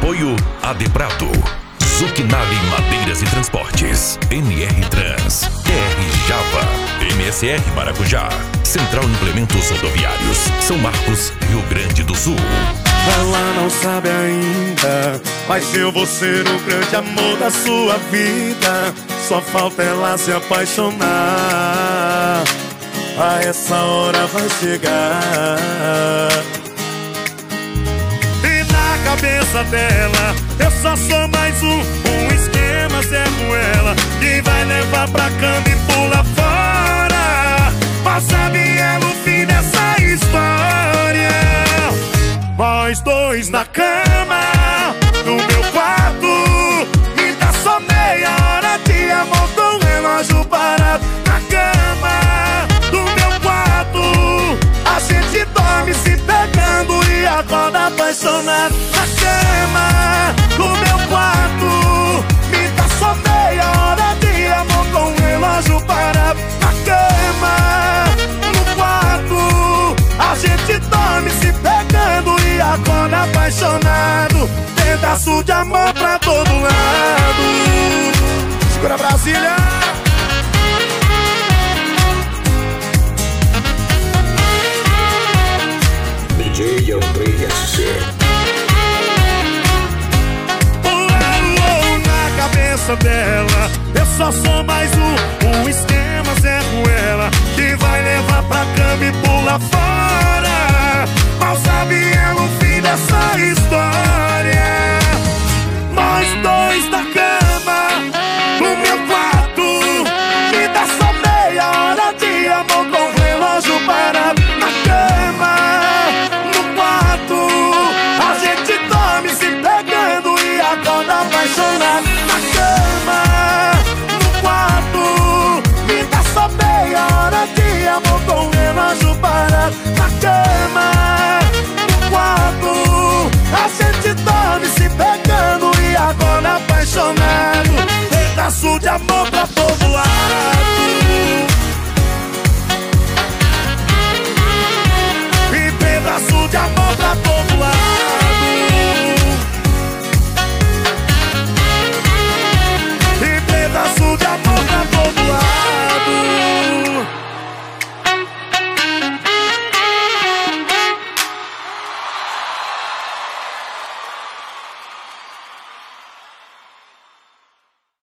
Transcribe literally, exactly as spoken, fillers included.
Apoio Adeprato, Zucchinalle Madeiras e Transportes, M R Trans, T R Java, M S R Maracujá, Central Implementos Rodoviários, São Marcos, Rio Grande do Sul. Ela não sabe ainda, mas eu vou ser o grande amor da sua vida. Só falta ela se apaixonar. A essa hora vai chegar. E na cabeça dela eu só sou mais um, um esquema Zé Ruela, que vai levar pra cama e pula fora. Mas sabe ela o fim dessa história? Nós dois na cama, no meu quarto, me dá só meia hora de amor com o relógio parado. Na cama, no meu quarto, a gente dorme se pegando e acorda apaixonado. Na cama, no meu quarto, me dá só meia hora de amor com o relógio parado. Na cama, no quarto, a gente dorme se pegando e acorda apaixonado. Pedaço de amor pra todo lado. Segura Brasília. D J Andrei S C. Na cabeça dela eu só sou mais um, um esquema Zé Ruela, que vai levar pra cama e pula fora. Mal sabe ela o fim dessa história. Nós dois na cama, no meu quarto, me dá só meia hora de amor com o relógio parado. Na cama, no quarto, a gente dorme se pegando e acorda apaixonado. Na cama, no quarto, me dá só meia hora de amor com o relógio parado. Na cama, no quarto, a gente dorme se pegando e acorda apaixonado. Pedaço de amor pra todo lado. E pedaço de amor pra todo lado.